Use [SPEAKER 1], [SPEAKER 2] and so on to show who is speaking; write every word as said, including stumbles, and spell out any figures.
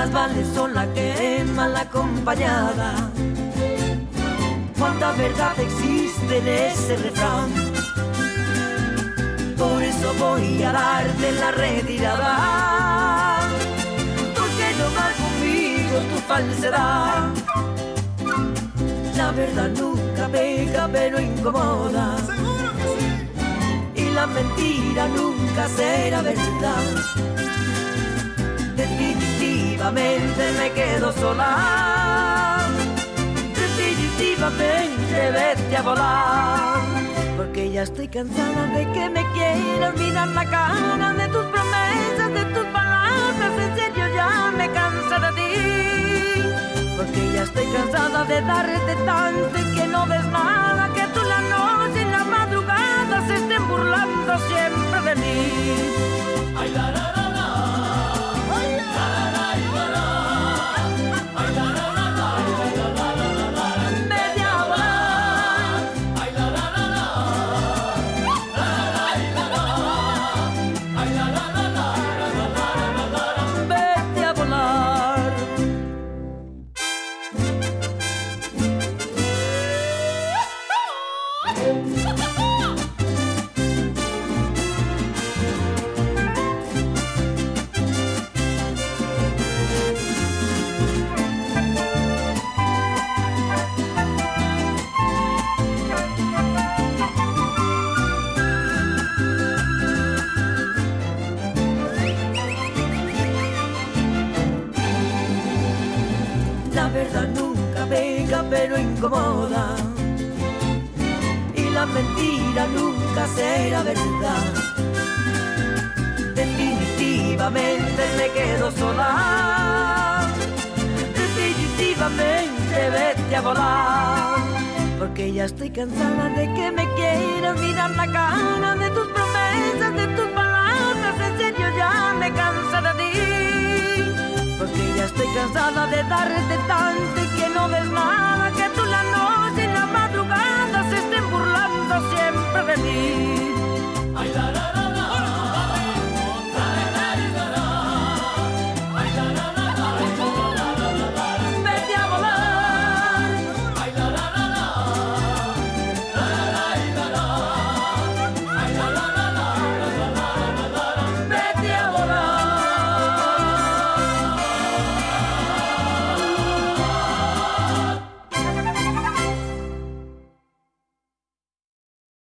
[SPEAKER 1] más vale sola que mal acompañada. Cuánta verdad existe en ese refrán. Por eso voy a darte la retirada, porque no va conmigo tu falsedad. La verdad nunca pega pero incomoda.
[SPEAKER 2] Seguro que sí.
[SPEAKER 1] Y la mentira nunca será verdad. Definitivamente me quedo sola. Definitivamente vete a volar. Porque ya estoy cansada de que me quieras mirar la cara, de tus promesas, de tus palabras. En serio ya me cansa de ti. Porque ya estoy cansada de darte tanto y que no ves nada. Que tú la noche y la madrugada se estén burlando siempre de mí.
[SPEAKER 3] Ay, la, la, la, la. Ay, la, la, la, la, la. Ay, la, la, la, la, la, la, la, la.
[SPEAKER 1] Vete a volar.
[SPEAKER 3] Ay, la, la, la, la. La, la, la, la. Ay, la, la, la, la, la, la, la, la.
[SPEAKER 1] Vete a volar. La verdad nunca pega pero incomoda. Y la mentira nunca será verdad. Definitivamente me quedo sola. Definitivamente vete a volar. Porque ya estoy cansada de que me quieras mirar la cara, de tus promesas, de tus palabras. En serio ya me cansa de ti. Porque ya estoy cansada de darte tanto